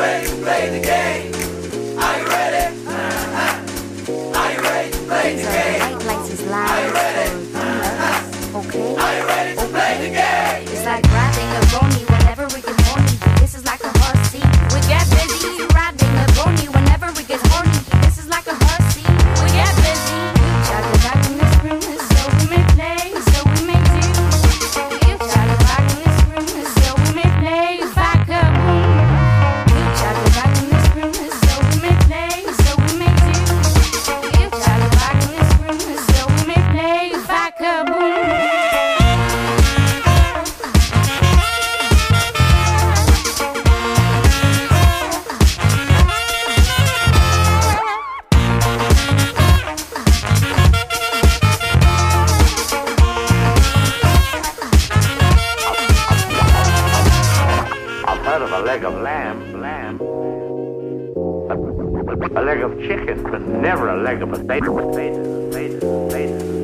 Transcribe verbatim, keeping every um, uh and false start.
ready to play the game? Are you ready? Uh-huh. Are you ready to play the game? Are you ready? Uh-huh. Okay. Are you ready to play the game? It's like riding a pony whenever we get horny. This is like a horsey. We get busy riding a pony whenever we get horny. This is like a horsey. We get busy. Try to rock in this room, so we may play, so we may do. You try to rock in this room, so we may play, back up. You try to rock in this room, so we may play, so we may do. You try to rock in this room, so we may play, back up. Heard of a leg of lamb, lamb, a, a leg of chicken, but never a leg of potato, potato, potato, potato.